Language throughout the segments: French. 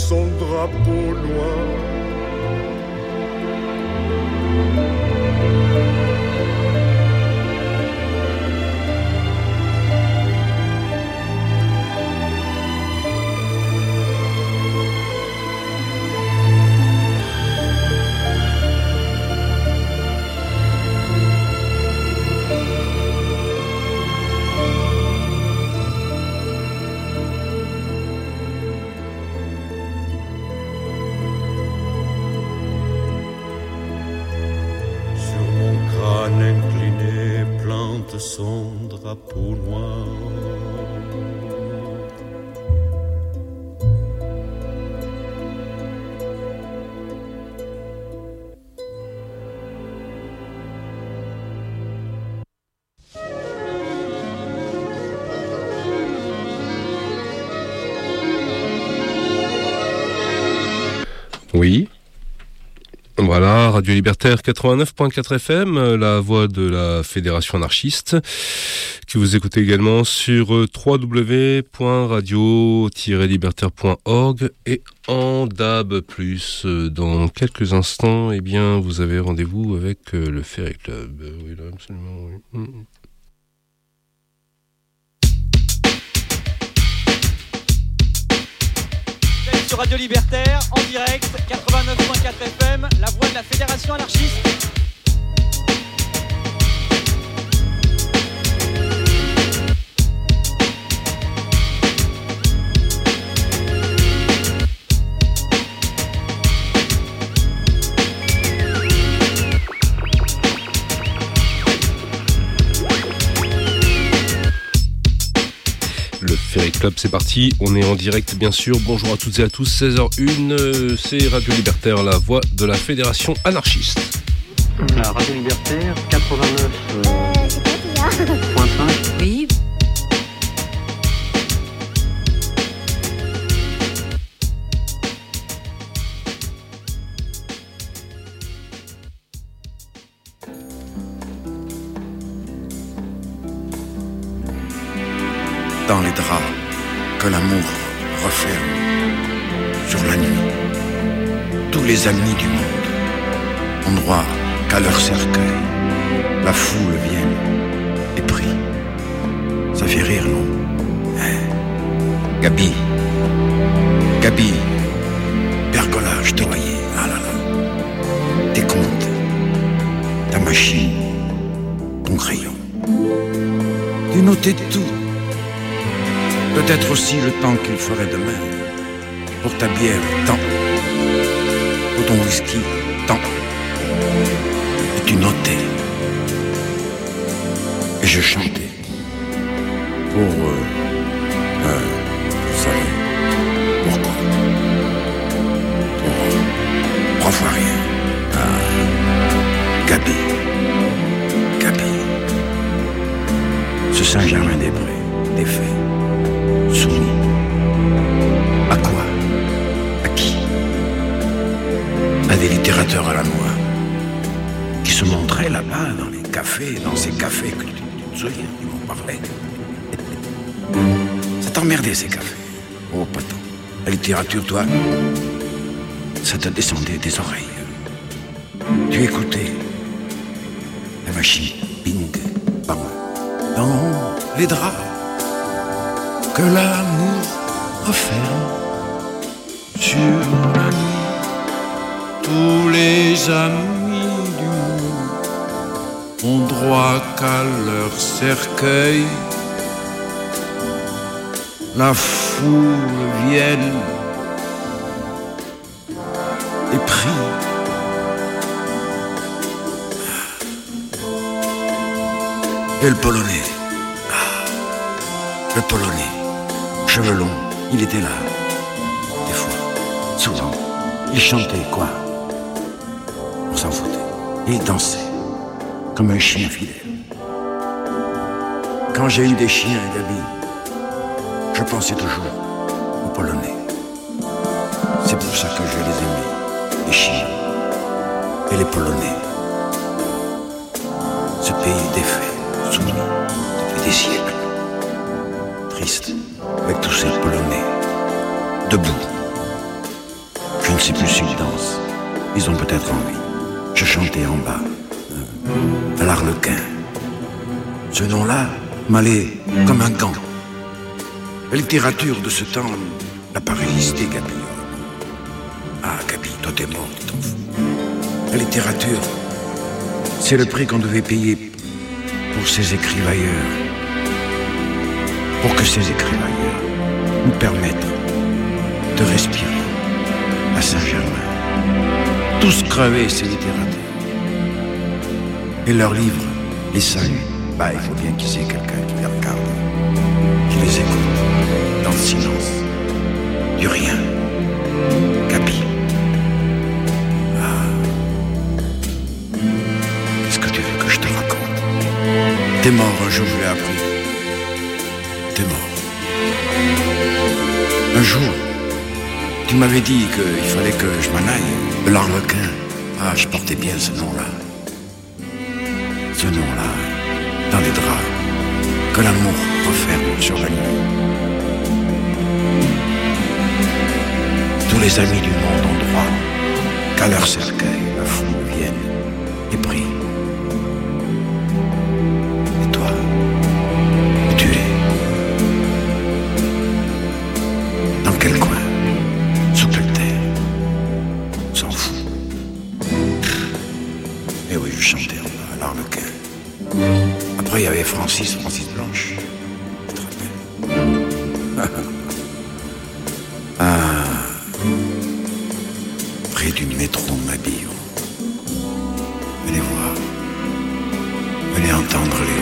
son drapeau noir. Son drapeau noir. Oui. Voilà, Radio Libertaire 89.4 FM, la voix de la Fédération anarchiste, que vous écoutez également sur www.radio-libertaire.org et en DAB+. Dans quelques instants, eh bien, vous avez rendez-vous avec le Ferry Club. Oui, là, absolument, oui. Sur Radio Libertaire, en direct, 89.4 FM, la voix de la Fédération anarchiste. Le Ferry Club, c'est parti, on est en direct bien sûr, bonjour à toutes et à tous, 16h01, c'est Radio Libertaire, la voix de la Fédération anarchiste. La Radio Libertaire, 89.5. Oui. Dans les draps que l'amour referme sur la nuit, tous les amis du monde ont droit qu'à leur cercueil. La foule vienne et prie. Ça fait rire, non? Gabi, percolage, toyer, ah là là. Tes comptes, ta machine, ton crayon. Tu notais tout. Peut-être aussi le temps qu'il ferait demain. Pour ta bière, tant. Pour ton whisky, tant. Et tu notais. Et je chantais. Pour... vous savez. Pourquoi? Pour... 3 fois rien. Ah. Gabi. Ce Saint-Germain-des-Prés, défait. Soumis. À quoi? À qui? À des littérateurs à la noix qui se montraient là-bas dans les cafés, dans ces cafés que tu te souviens, ils m'ont parlé. Ça t'emmerdait ces cafés. Oh poteau, la littérature, toi, ça te descendait des oreilles. Tu écoutais la machine, bing, bang, dans les draps que l'amour referme sur la nuit. Tous les amis du monde ont droit qu'à leur cercueil. La foule vienne et prie. Et le Polonais, le Polonais, cheveux longs, il était là. Des fois, souvent, il chantait quoi? On s'en foutait. Il dansait comme un chien fidèle. Quand j'ai eu des chiens, Gabi, je pensais toujours aux Polonais. C'est pour ça que je les aimais, les chiens et les Polonais. Ce pays défait, soumis depuis des siècles. Triste, avec tous ces Polonais, debout, ne sais plus s'ils dansent. Ils ont peut-être envie. Je chantais en bas, à l'Arlequin. Ce nom-là m'allait comme un gant. La littérature de ce temps n'a pas résisté, Gabi. Ah, Gabi, toi t'es mort, tu t'en fous. La littérature, c'est le prix qu'on devait payer pour ces écrivailleurs. Pour que ces écrivailleurs nous permettent de respirer à Saint-Germain. Tous crevés, ces littérateurs. Et leurs livres les saluent. Bah, il faut bien qu'ils aient quelqu'un qui les regarde, qui les écoute, dans le silence, du rien. Gabi. Ah. Qu'est-ce que tu veux que je te raconte? T'es mort un jour, je l'ai appris. T'es mort. Un jour, tu m'avais dit qu'il fallait que je m'en aille. De l'Arlequin. Ah, je portais bien ce nom-là. Ce nom-là, dans les draps, que l'amour referme sur la nuit. Tous les amis du monde ont droit qu'à leur cercueil, la foule vienne et prie. Et toi, où tu es? Dans quel coin? Sous quelle terre? On s'en fout. Et oui, je chantais en bas à l'Arlequin. Après, il y avait Francis Blanche. Tu te rappelles? Ah, près du métro Mabillon. Venez voir. Venez entendre Léo.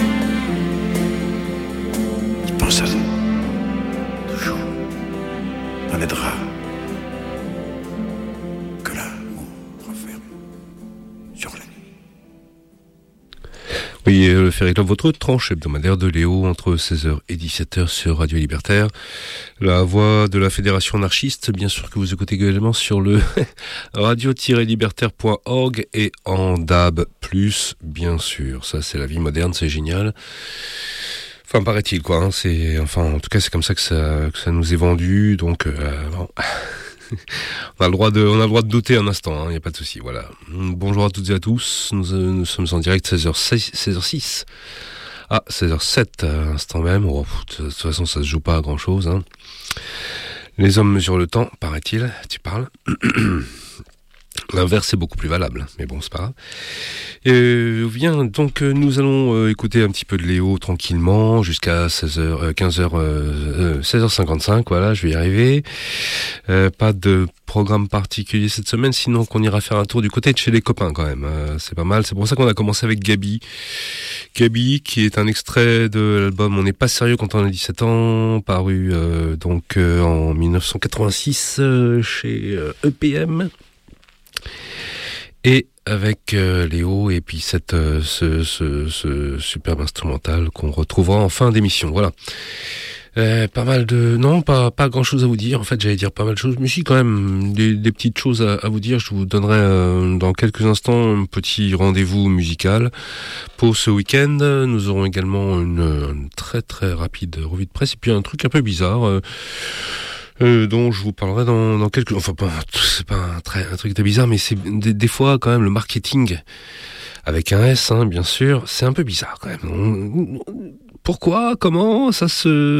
Il pense à vous. Toujours. Dans les draps. Que l'amour referme sur la nuit. Oui, le Ferry Club, votre tranche hebdomadaire de Léo entre 16h et 17h sur Radio Libertaire. La voix de la Fédération anarchiste, bien sûr que vous écoutez également sur le radio-libertaire.org et en DAB+, bien sûr. Ça, c'est la vie moderne, c'est génial. Enfin, paraît-il, quoi. Hein, en tout cas, c'est comme ça que ça nous est vendu. Donc, bon. On a le droit de douter un instant, il n'y a pas de souci. Voilà. Bonjour à toutes et à tous. Nous sommes en direct 16h06. Ah, 16h07 à l'instant même. Oh, de toute façon, ça se joue pas à grand chose. Hein. Les hommes mesurent le temps, paraît-il. Tu parles. L'inverse est beaucoup plus valable, mais bon, c'est pas grave. Donc nous allons écouter un petit peu de Léo tranquillement jusqu'à 16h55, voilà, je vais y arriver. Pas de programme particulier cette semaine, sinon qu'on ira faire un tour du côté de chez les copains quand même. C'est pas mal, c'est pour ça qu'on a commencé avec Gabi. Gabi, qui est un extrait de l'album On n'est pas sérieux quand on a 17 ans, paru en 1986 chez EPM. Et avec Léo et puis ce superbe instrumental qu'on retrouvera en fin d'émission. Voilà. Pas grand chose à vous dire. En fait, j'allais dire pas mal de choses, mais si quand même des petites choses à vous dire. Je vous donnerai dans quelques instants un petit rendez-vous musical pour ce week-end. Nous aurons également une très très rapide revue de presse et puis un truc un peu bizarre. Dont je vous parlerai dans quelques... Enfin, c'est pas un truc très bizarre, mais c'est des fois, quand même, le marketing, avec un S, hein, bien sûr, c'est un peu bizarre, quand même. Pourquoi? Comment ça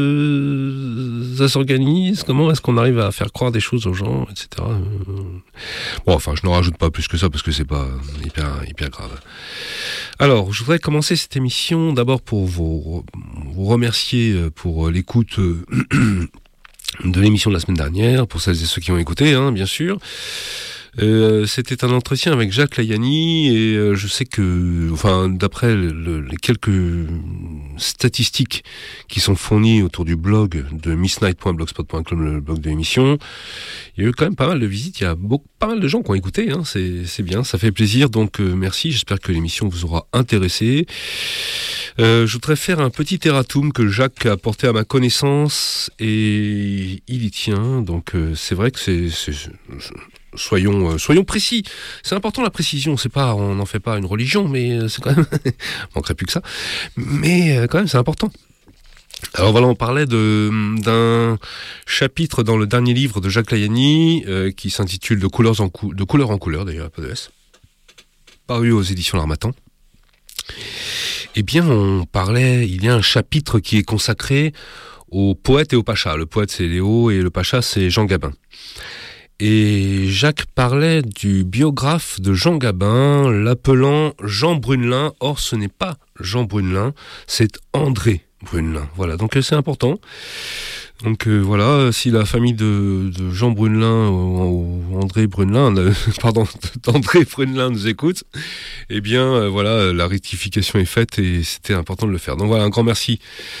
s'organise? Comment est-ce qu'on arrive à faire croire des choses aux gens, etc. Bon, enfin, je ne rajoute pas plus que ça, parce que c'est pas hyper grave. Alors, je voudrais commencer cette émission, d'abord pour vous remercier pour l'écoute... de l'émission de la semaine dernière, pour celles et ceux qui ont écouté, hein, bien sûr. C'était un entretien avec Jacques Layani et je sais que, enfin, d'après les quelques statistiques qui sont fournies autour du blog de missnight.blogspot.com, le blog de l'émission, il y a eu quand même pas mal de visites, il y a pas mal de gens qui ont écouté, hein, c'est bien, ça fait plaisir, donc merci, j'espère que l'émission vous aura intéressé. Je voudrais faire un petit erratum que Jacques a porté à ma connaissance et il y tient, donc c'est vrai que soyons précis. C'est important la précision. On n'en fait pas une religion, mais c'est quand même, manquerait plus que ça. Mais quand même, c'est important. Alors voilà, on parlait d'un chapitre dans le dernier livre de Jacques Layani qui s'intitule de couleur en couleur, d'ailleurs, pas de S, paru aux éditions L'Harmattan. Eh bien, il y a un chapitre qui est consacré aux poètes et aux pachas. Le poète, c'est Léo, et le pacha, c'est Jean Gabin. Et Jacques parlait du biographe de Jean Gabin, l'appelant Jean Brunelin. Or, ce n'est pas Jean Brunelin, c'est André Brunelin. Voilà, donc c'est important. Donc voilà, si la famille de Jean Brunelin ou André Brunelin, d'André Brunelin nous écoute, eh bien voilà, la rectification est faite et c'était important de le faire. Donc voilà, un grand merci.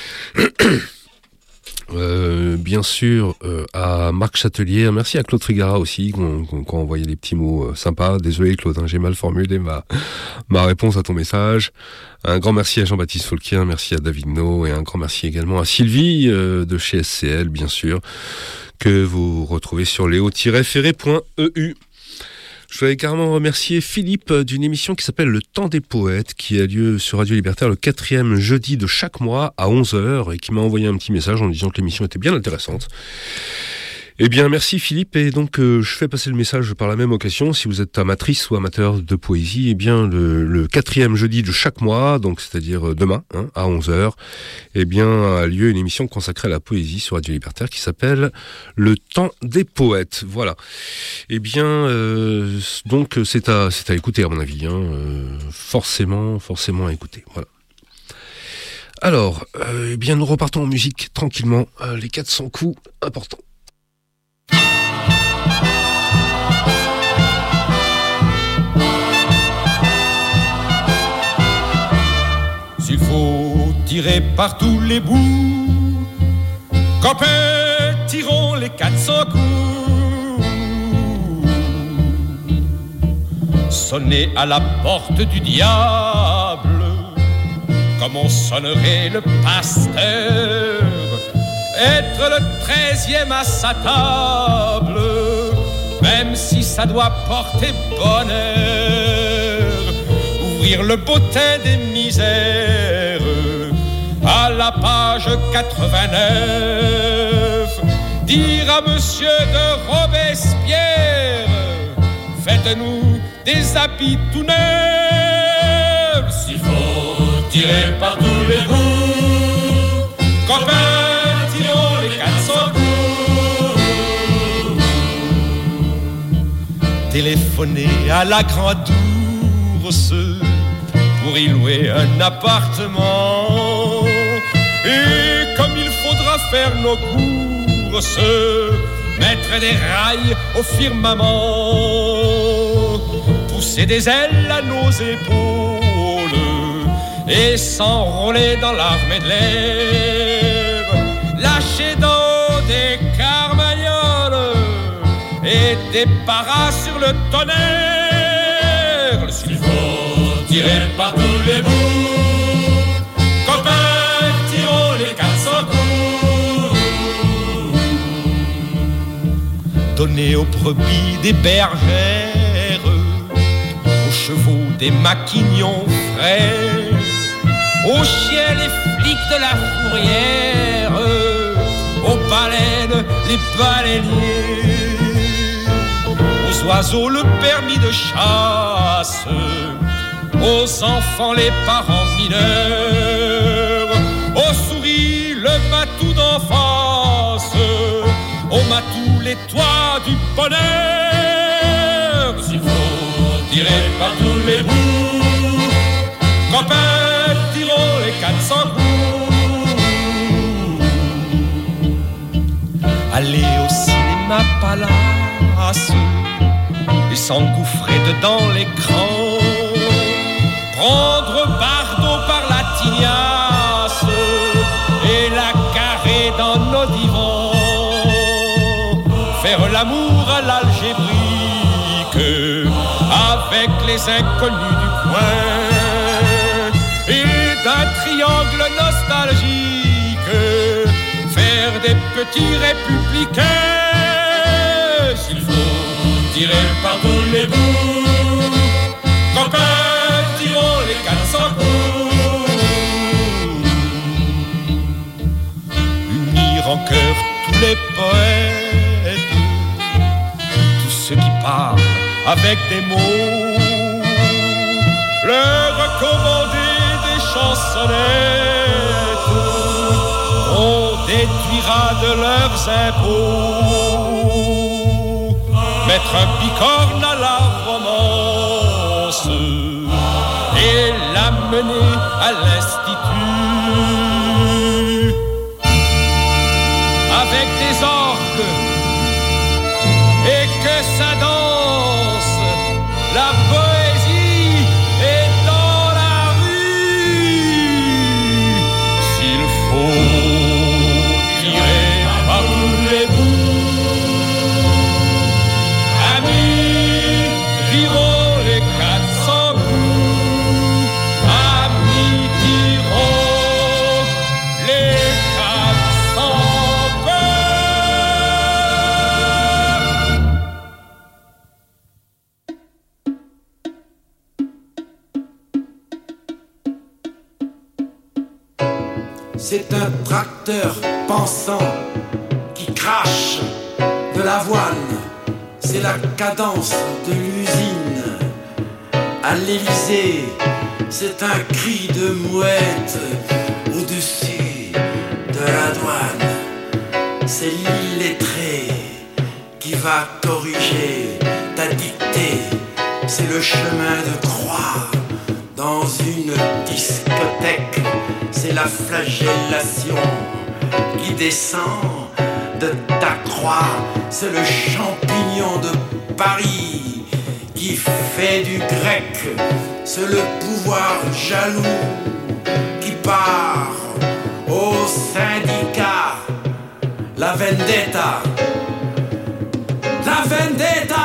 Bien sûr à Marc Châtelier, merci à Claude Trigara aussi qui a envoyé des petits mots sympas. Désolé Claude, j'ai mal formulé ma réponse à ton message. Un grand merci à Jean-Baptiste Folquien, merci à David No et un grand merci également à Sylvie de chez SCL bien sûr, que vous retrouvez sur leo-ferré.eu. Je voudrais également remercier Philippe d'une émission qui s'appelle Le Temps des Poètes, qui a lieu sur Radio Libertaire le 4e jeudi de chaque mois à 11h et qui m'a envoyé un petit message en disant que l'émission était bien intéressante. Eh bien, merci Philippe, et donc je fais passer le message par la même occasion. Si vous êtes amatrice ou amateur de poésie, eh bien le 4e jeudi de chaque mois, donc c'est-à-dire demain, à 11h, eh bien a lieu une émission consacrée à la poésie sur Radio Libertaire qui s'appelle Le Temps des Poètes. Voilà. Eh bien, donc c'est à écouter à mon avis, forcément à écouter. Voilà. Alors, eh bien nous repartons en musique tranquillement, les 400 coups importants. S'il faut tirer par tous les bouts, copains, tirons les 400 coups. Sonner à la porte du diable, comme on sonnerait le pasteur. Être le 13e à sa table, même si ça doit porter bonheur. Ouvrir le bottin des misères à la page 89. Dire à monsieur de Robespierre, faites-nous des habits tout neufs. S'il faut tirer par tous les bouts, copains, tirons les 400 coups. Téléphoner à la grande ours pour y louer un appartement. Et comme il faudra faire nos courses, mettre des rails au firmament, pousser des ailes à nos épaules et s'enrôler dans l'armée de l'air, lâcher dans des carmagnoles et des paras sur le tonnerre. S'il faut tirer par tous les bouts, copains, tirons les 400 coups. Donner aux brebis des bergères, aux chevaux des maquignons frais, aux chiens les flics de la fourrière, aux baleines les baleiniers, aux oiseaux le permis de chasse, aux enfants les parents mineurs, aux souris le matou d'enfance, aux matous les toits du bonheur. S'il faut tirer par tous les bouts, copains, tirons les 400 coups. Aller au cinéma Palace et s'engouffrer dedans l'écran, prendre Bardot par la tignasse et la carrer dans nos divans, faire l'amour à l'algébrique avec les inconnus du coin, et d'un triangle nostalgique faire des petits républicains. S'il faut tirer par tous les bouts, copains, tirons les 400 coups. ceux qui parlent avec des mots, leur recommander des chansonnettes, on déduira de leurs impôts, mettre un bicorne à la romance et l'amener à l'institut avec des orgues et que ça danse. La poésie est dans la rue. S'il faut tirer par tous les bouts, amis, tirons les 400 coups. Amis, tirons les 400 C'est un tracteur pensant qui crache de l'avoine. C'est la cadence de l'usine. À l'Élysée, c'est un cri de mouette au-dessus de la douane. C'est l'illettré qui va corriger ta dictée. C'est le chemin de croix dans une discothèque. C'est la flagellation qui descend de ta croix. C'est le champignon de Paris qui fait du grec. C'est le pouvoir jaloux qui part au syndicat. La vendetta, la vendetta.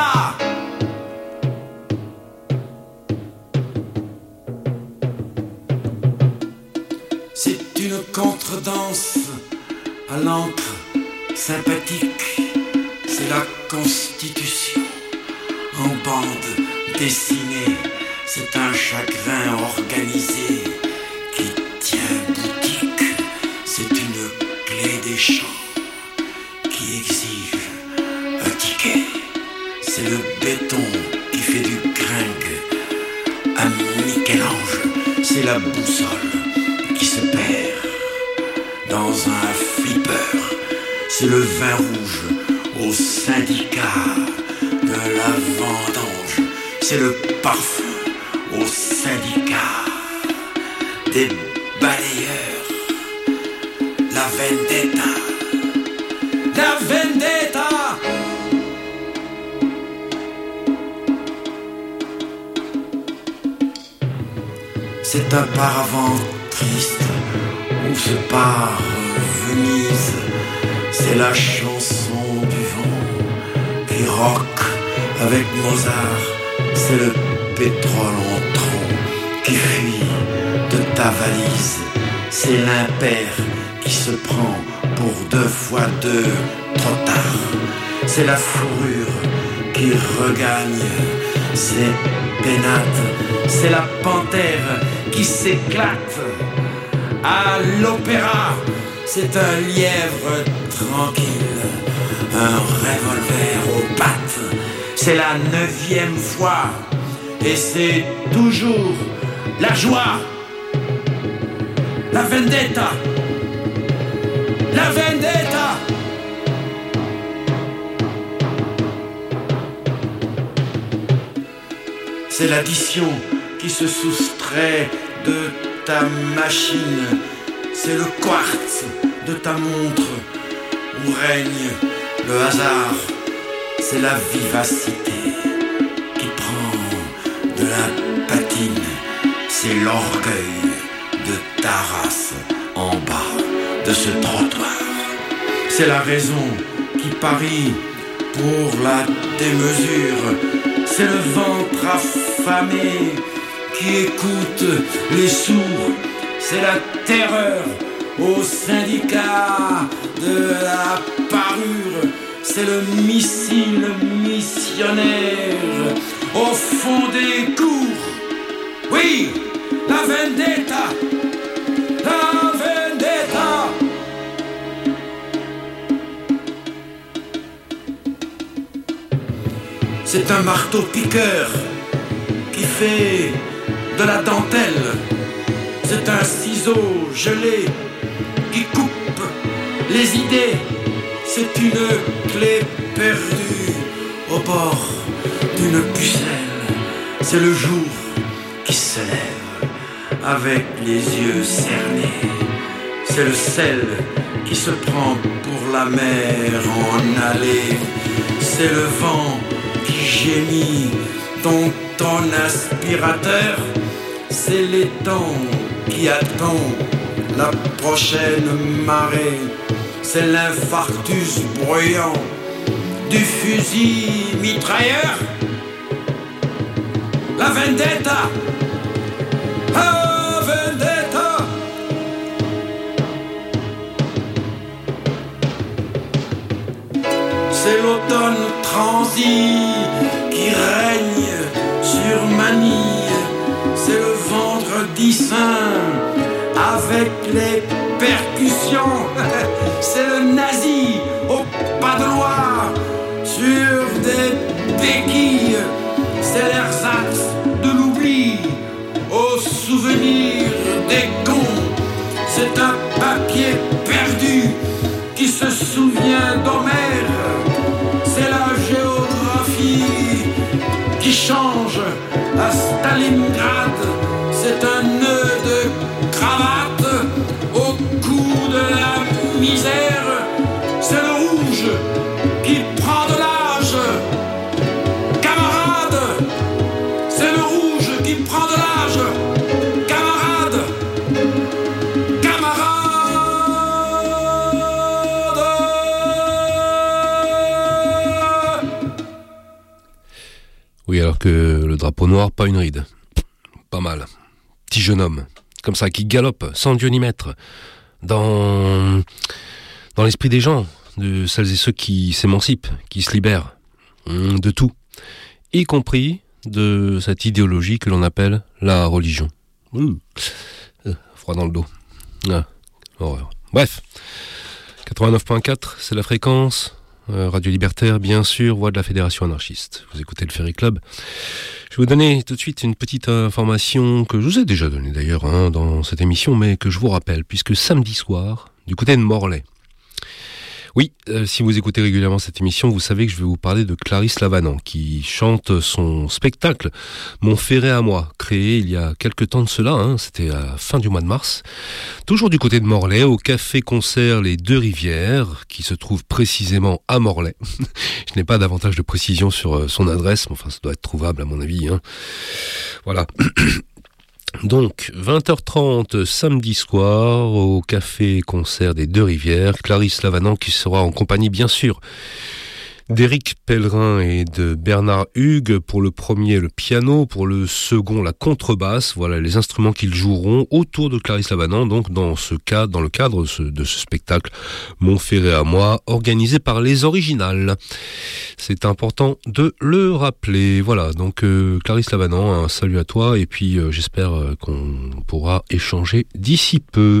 C'est une contredanse à l'encre sympathique. C'est la Constitution en bande dessinée. C'est un chagrin organisé qui tient boutique. C'est une clé des champs qui exige un ticket. C'est le béton qui fait du gringue à Michel-Ange. C'est la boussole qui se perd dans un flipper. C'est le vin rouge au syndicat de la vendange. C'est le parfum au syndicat des balayeurs. La vendetta, la vendetta. C'est un paravent triste où se part Venise. C'est la chanson du vent qui rock avec Mozart. C'est le pétrole en trop qui fuit de ta valise. C'est l'impair qui se prend pour 2 fois 2 trop tard. C'est la fourrure qui regagne ses pénates. C'est la panthère qui s'éclate à l'opéra. C'est un lièvre tranquille, un revolver aux pattes. C'est la 9e fois et c'est toujours la joie. La vendetta, la vendetta. C'est l'addition qui se soustrait de ta machine. C'est le quartz de ta montre où règne le hasard. C'est la vivacité qui prend de la patine. C'est l'orgueil de ta race en bas de ce trottoir. C'est la raison qui parie pour la démesure. C'est le ventre affamé qui écoute les sourds. C'est la terreur au syndicat de la parure. C'est le missile missionnaire au fond des cours. Oui, la vendetta, la vendetta. C'est un marteau-piqueur qui fait de la dentelle. C'est un ciseau gelé qui coupe les idées. C'est une clé perdue au bord d'une pucelle. C'est le jour qui se lève avec les yeux cernés. C'est le sel qui se prend pour la mer en allée. C'est le vent qui gémit dans ton aspirateur. C'est l'étang qui attend la prochaine marée. C'est l'infarctus bruyant du fusil mitrailleur. La vendetta, la vendetta. C'est l'automne transi qui règne sur Manille. C'est le vendredi saint avec les percussions. C'est le nazi au pas de loi sur des béquilles. C'est l'ersatz de l'oubli au souvenir des cons. C'est un papier perdu qui se souvient d'Homère. C'est la géographie qui change à Stalingrad. C'est un nœud de cravate au cou de la misère. C'est le rouge qui prend de l'âge. Camarade, c'est le rouge qui prend de l'âge. Camarade, camarade. Oui, alors que le drapeau noir, pas une ride. Pas mal. Petit jeune homme, comme ça, qui galope, sans Dieu ni maître, dans l'esprit des gens, de celles et ceux qui s'émancipent, qui se libèrent de tout, y compris de cette idéologie que l'on appelle la religion. Froid dans le dos. Horreur. Bref, 89.4, c'est la fréquence. Radio Libertaire, bien sûr, voix de la Fédération anarchiste. Vous écoutez le Ferry Club. Je vais vous donner tout de suite une petite information que je vous ai déjà donnée d'ailleurs dans cette émission, mais que je vous rappelle, puisque samedi soir, du côté de Morlaix. Oui, si vous écoutez régulièrement cette émission, vous savez que je vais vous parler de Clarisse Lavanant, qui chante son spectacle « Mon Ferré à moi », créé il y a quelques temps de cela, c'était à la fin du mois de mars, toujours du côté de Morlaix, au café-concert Les Deux Rivières, qui se trouve précisément à Morlaix. Je n'ai pas davantage de précision sur son adresse, mais enfin ça doit être trouvable à mon avis. Voilà. Donc, 20h30 samedi soir au café-concert des Deux Rivières, Clarisse Lavanant qui sera en compagnie bien sûr d'Éric Pellerin et de Bernard Hugues pour le premier le piano, pour le second la contrebasse, voilà les instruments qu'ils joueront autour de Clarisse Lavanant, donc dans le cadre de ce spectacle Mon Ferré à moi, organisé par Les Originales. C'est important de le rappeler. Voilà, donc Clarisse Lavanant, un salut à toi et puis j'espère qu'on pourra échanger d'ici peu.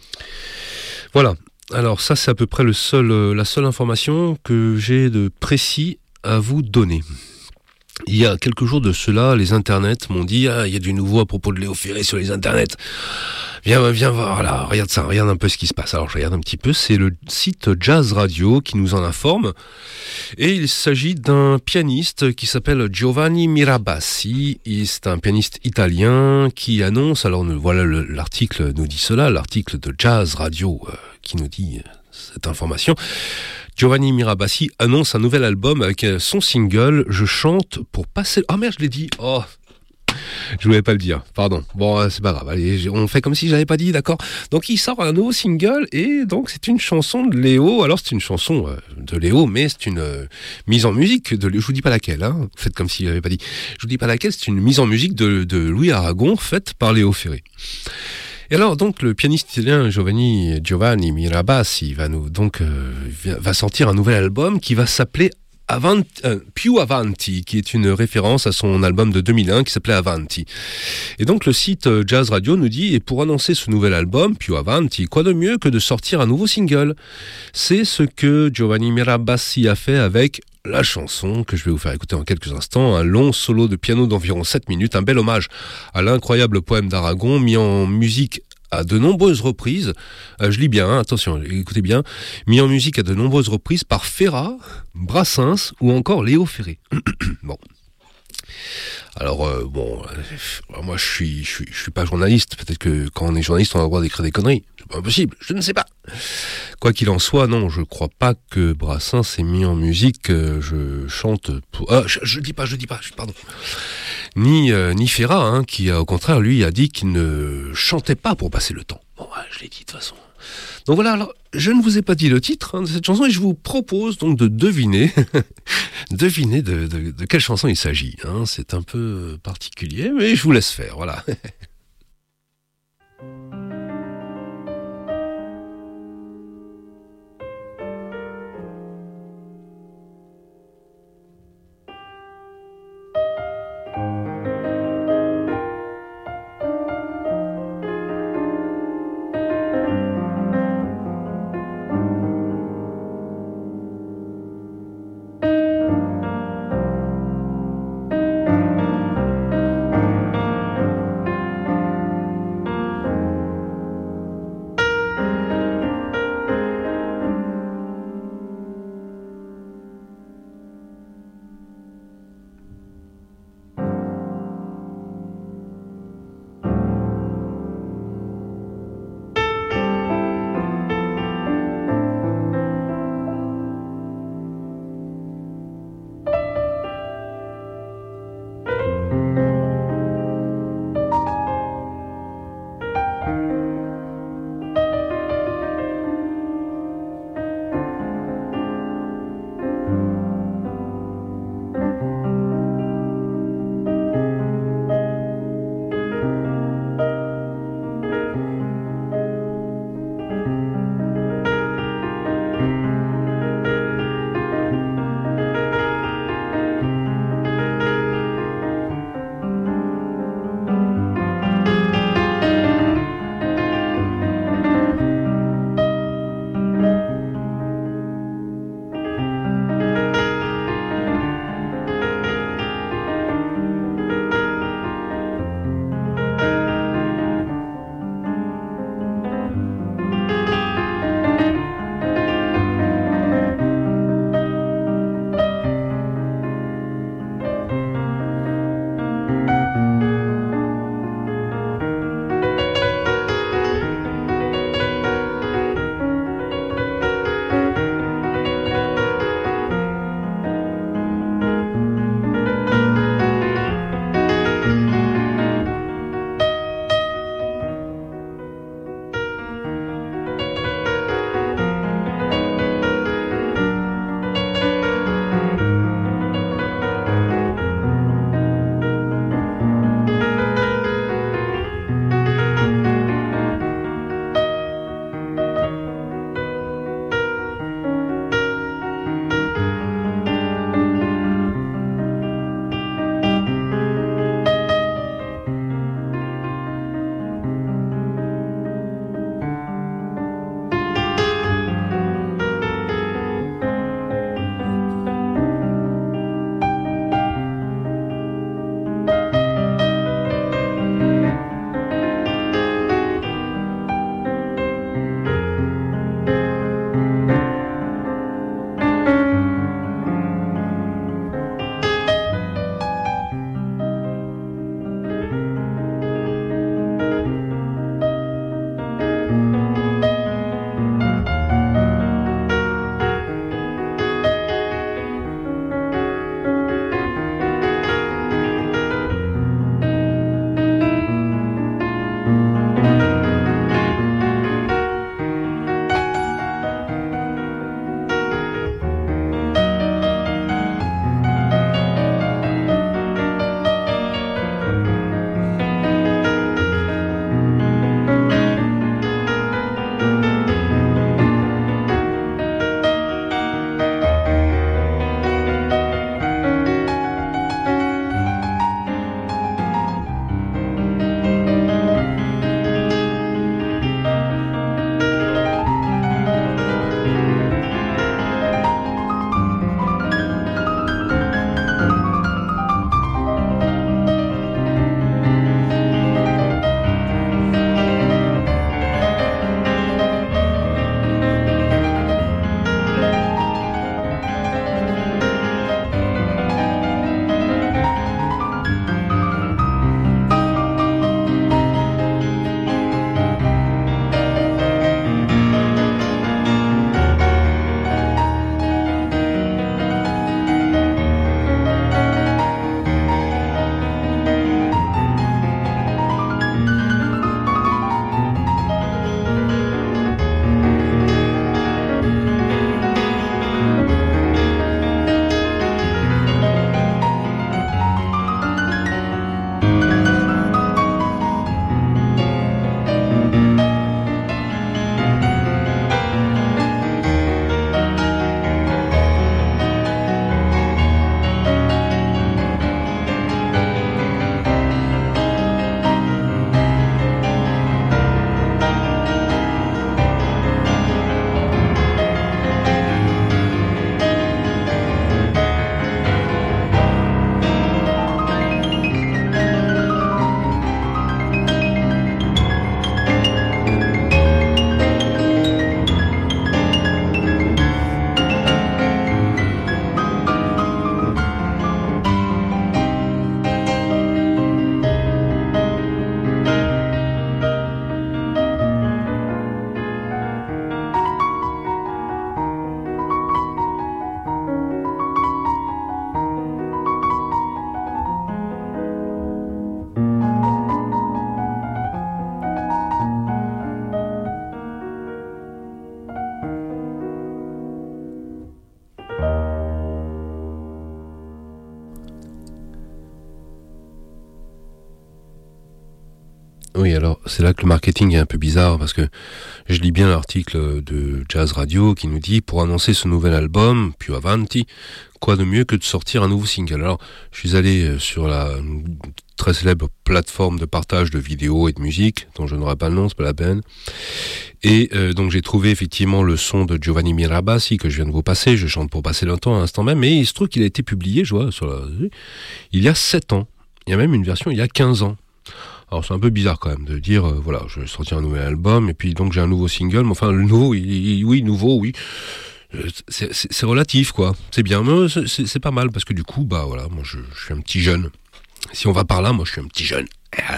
Voilà. Alors ça c'est à peu près la seule information que j'ai de précis à vous donner. Il y a quelques jours de cela, les internets m'ont dit il y a du nouveau à propos de Léo Ferré sur les internets. Viens voir là, regarde ça, regarde un peu ce qui se passe. Alors je regarde un petit peu, c'est le site Jazz Radio qui nous en informe. Et il s'agit d'un pianiste qui s'appelle Giovanni Mirabassi. C'est un pianiste italien qui annonce, alors voilà l'article nous dit cela, l'article de Jazz Radio qui nous dit cette information. Giovanni Mirabassi annonce un nouvel album avec son single « Je chante pour passer... » Ah merde, je l'ai dit. Oh, je voulais pas le dire, pardon. Bon, c'est pas grave, allez, on fait comme si j'avais pas dit, d'accord. Donc il sort un nouveau single et donc c'est une chanson de Léo. Alors c'est une chanson de Léo, mais c'est une mise en musique de Léo. Je vous dis pas laquelle, vous faites comme si j'avais pas dit. Je vous dis pas laquelle, c'est une mise en musique de Louis Aragon faite par Léo Ferré. Et alors donc le pianiste italien Giovanni Mirabassi va sortir un nouvel album qui va s'appeler Più Avanti, qui est une référence à son album de 2001 qui s'appelait Avanti. Et donc le site Jazz Radio nous dit, et pour annoncer ce nouvel album, Più Avanti, quoi de mieux que de sortir un nouveau single? C'est ce que Giovanni Mirabassi a fait avec la chanson que je vais vous faire écouter en quelques instants, un long solo de piano d'environ 7 minutes, un bel hommage à l'incroyable poème d'Aragon mis en musique à de nombreuses reprises, je lis bien, hein, attention, écoutez bien, mis en musique à de nombreuses reprises par Ferrat, Brassens ou encore Léo Ferré. Bon. Alors, moi je suis pas journaliste, peut-être que quand on est journaliste on a le droit d'écrire des conneries, c'est pas impossible, je ne sais pas. Quoi qu'il en soit, non, je crois pas que Brassens ait mis en musique, je chante pour... je dis pas, pardon. Ni Ferrat, hein, qui au contraire, lui, a dit qu'il ne chantait pas pour passer le temps. Bon, je l'ai dit de toute façon. Donc voilà, alors, je ne vous ai pas dit le titre de cette chanson et je vous propose donc de deviner, de quelle chanson il s'agit. Hein. C'est un peu particulier, mais je vous laisse faire, voilà. Oui, alors c'est là que le marketing est un peu bizarre parce que je lis bien l'article de Jazz Radio qui nous dit pour annoncer ce nouvel album, Più Avanti, quoi de mieux que de sortir un nouveau single. Alors, je suis allé sur la très célèbre plateforme de partage de vidéos et de musique, dont je n'aurai pas le nom, c'est pas la peine. Et donc j'ai trouvé effectivement le son de Giovanni Mirabassi que je viens de vous passer, je chante pour passer le temps à l'instant même, et il se trouve qu'il a été publié, je vois, il y a 7 ans. Il y a même une version il y a 15 ans. Alors c'est un peu bizarre quand même de dire, voilà, je vais sortir un nouvel album, et puis donc j'ai un nouveau single, mais enfin le nouveau, oui. C'est relatif, quoi. C'est bien, mais c'est pas mal, parce que du coup, bah voilà, moi je suis un petit jeune. Si on va par là, moi je suis un petit jeune.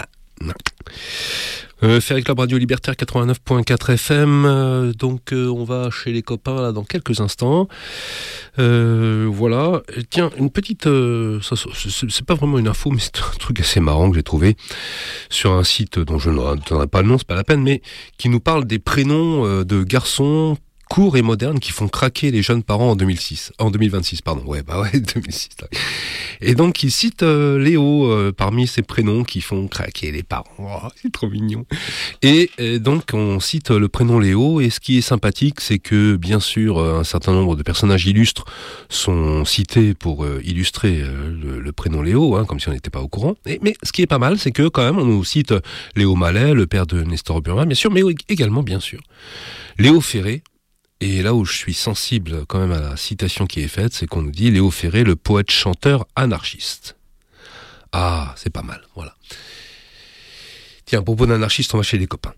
Ferry Club Radio Libertaire 89.4 FM, donc on va chez les copains là dans quelques instants. Voilà, tiens, une petite, c'est pas vraiment une info, mais c'est un truc assez marrant que j'ai trouvé sur un site dont je ne donnerai pas le nom, c'est pas la peine, mais qui nous parle des prénoms de garçons courts et modernes qui font craquer les jeunes parents en 2026, 2026. Et donc il cite Léo parmi ces prénoms qui font craquer les parents. Oh, c'est trop mignon. Et donc on cite le prénom Léo, et ce qui est sympathique, c'est que bien sûr un certain nombre de personnages illustres sont cités pour illustrer le prénom Léo, hein, comme si on n'était pas au courant. Mais ce qui est pas mal, c'est que quand même on nous cite Léo Mallet, le père de Nestor Burma, bien sûr, mais également bien sûr Léo Ferré. Et là où je suis sensible quand même à la citation qui est faite, c'est qu'on nous dit Léo Ferré, le poète-chanteur anarchiste. Ah, c'est pas mal, voilà. Tiens, à propos d'anarchiste, on va chez les copains.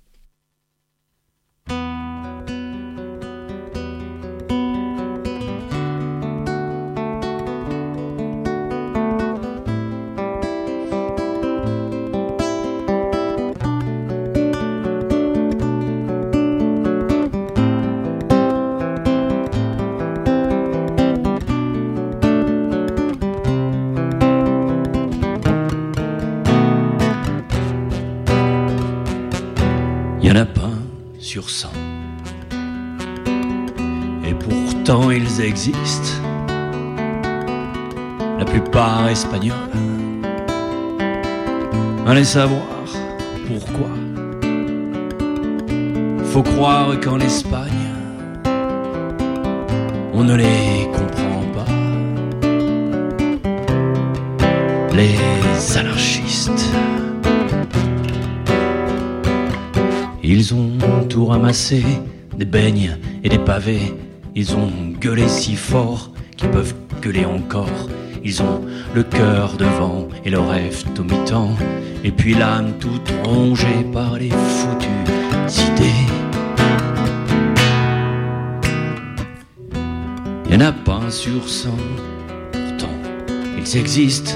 Il n'y en a pas sur 100. Et pourtant ils existent. La plupart espagnols. Allez savoir pourquoi. Faut croire qu'en Espagne, on ne les comprend pas. Les anarchistes. Ils ont tout ramassé, des beignes et des pavés. Ils ont gueulé si fort qu'ils peuvent gueuler encore. Ils ont le cœur devant et le rêve au mi-temps. Et puis l'âme toute rongée par les foutues idées. Il n'y en a pas un sur 100, pourtant ils existent.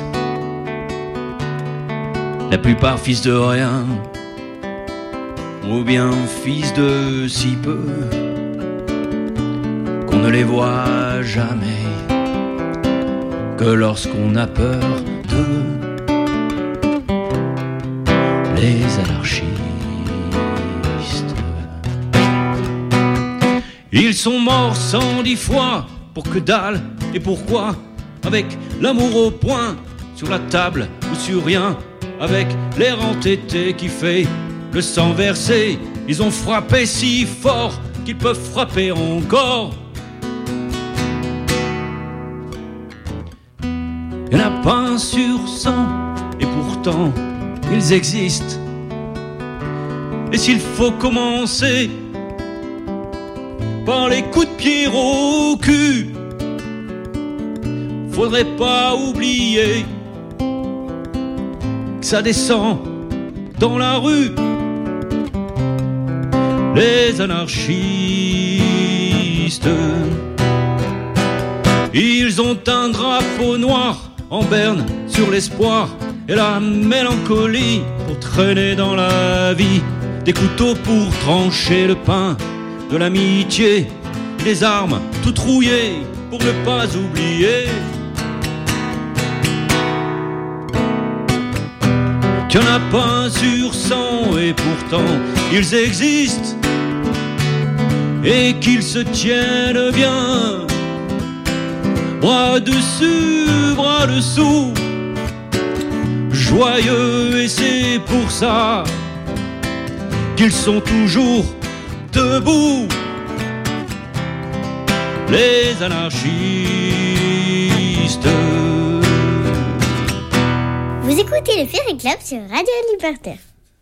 La plupart fils de rien, ou bien fils de si peu, qu'on ne les voit jamais, que lorsqu'on a peur d'eux. Les anarchistes, ils sont morts 110 fois, pour que dalle et pourquoi, avec l'amour au poing, sur la table ou sur rien, avec l'air entêté qui fait le sang versé. Ils ont frappé si fort qu'ils peuvent frapper encore. Il n'y en a pas un sur 100, et pourtant ils existent. Et s'il faut commencer par les coups de pied au cul, faudrait pas oublier que ça descend dans la rue. Les anarchistes, ils ont un drapeau noir en berne sur l'espoir et la mélancolie pour traîner dans la vie, des couteaux pour trancher le pain de l'amitié, des armes toutes rouillées pour ne pas oublier qu'il n'y en a pas un sur 100 et pourtant ils existent. Et qu'ils se tiennent bien, bras dessus, bras dessous, joyeux, et c'est pour ça qu'ils sont toujours debout, les anarchistes. Vous écoutez le Ferry Club sur Radio Libertaire.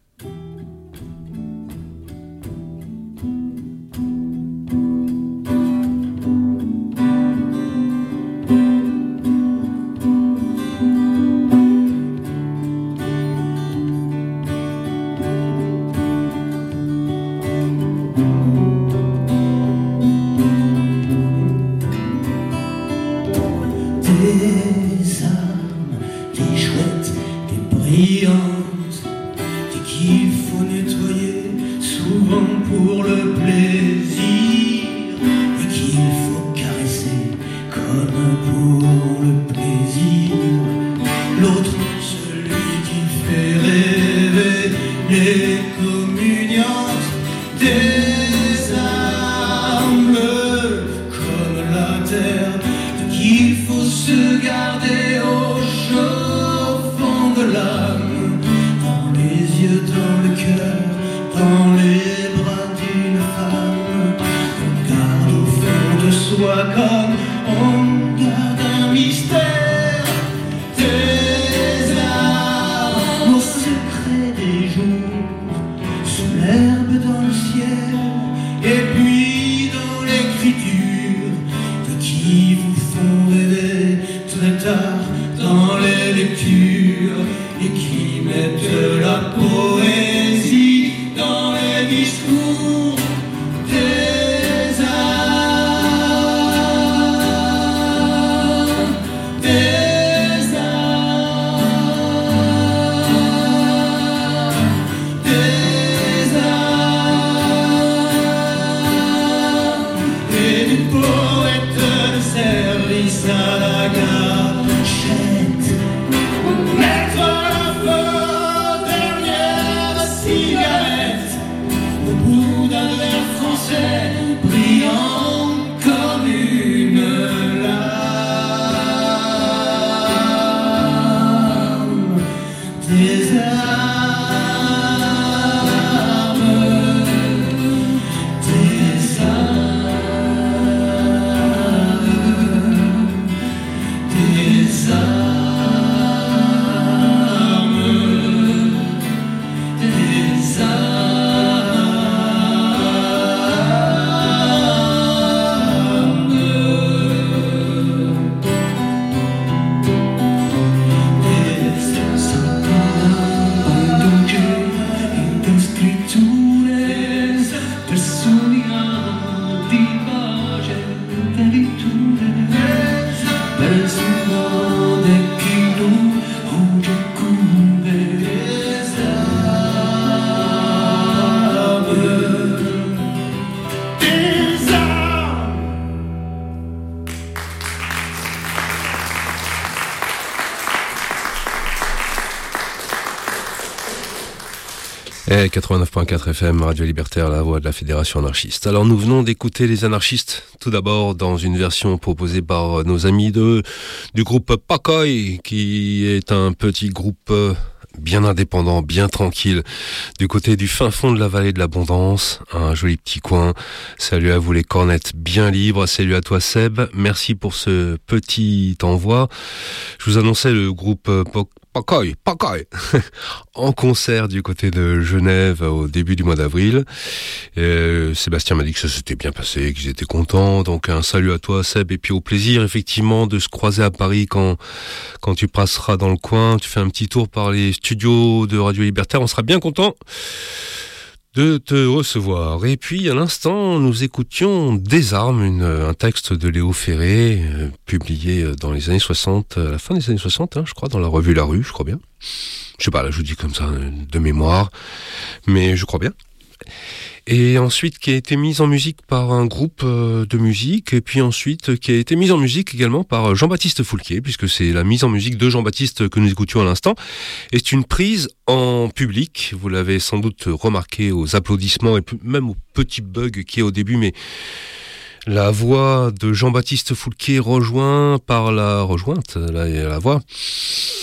Et 89.4 FM, Radio Libertaire, la voix de la Fédération anarchiste. Alors nous venons d'écouter les anarchistes, tout d'abord dans une version proposée par nos amis du groupe Pacoy, qui est un petit groupe bien indépendant, bien tranquille, du côté du fin fond de la vallée de l'Abondance, un joli petit coin. Salut à vous les cornettes bien libres, salut à toi Seb, merci pour ce petit envoi. Je vous annonçais le groupe Pacoy, en concert du côté de Genève au début du mois d'avril. Sébastien m'a dit que ça s'était bien passé, qu'ils étaient contents. Donc un salut à toi Seb, et puis au plaisir effectivement de se croiser à Paris quand tu passeras dans le coin. Tu fais un petit tour par les studios de Radio Libertaire, on sera bien content de te recevoir. Et puis à l'instant nous écoutions Des armes, un texte de Léo Ferré, publié dans les années 60, à la fin des années 60, je crois, dans la revue La Rue, je crois bien. Je sais pas, là je dis comme ça de mémoire, mais je crois bien. Et ensuite qui a été mise en musique par un groupe de musique, et puis ensuite qui a été mise en musique également par Jean-Baptiste Foulquier, puisque c'est la mise en musique de Jean-Baptiste que nous écoutions à l'instant, et c'est une prise en public, vous l'avez sans doute remarqué aux applaudissements, et même aux petits bugs qu'il y a au début, mais la voix de Jean-Baptiste Foulquier rejointe par la voix